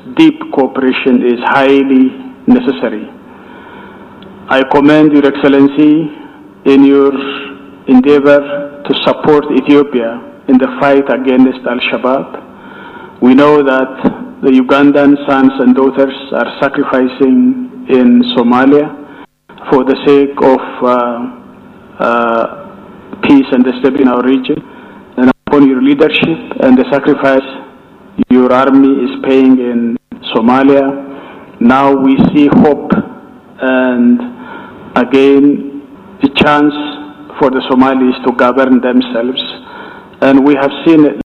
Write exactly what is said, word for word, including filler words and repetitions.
deep cooperation is highly necessary. I commend Your Excellency in your endeavor to support Ethiopia in the fight against Al-Shabaab. We know that the Ugandan sons and daughters are sacrificing in Somalia for the sake of uh, uh, peace and stability in our region. And upon your leadership and the sacrifice your army is paying in Somalia, now we see hope and again a chance for the Somalis to govern themselves. And we have seen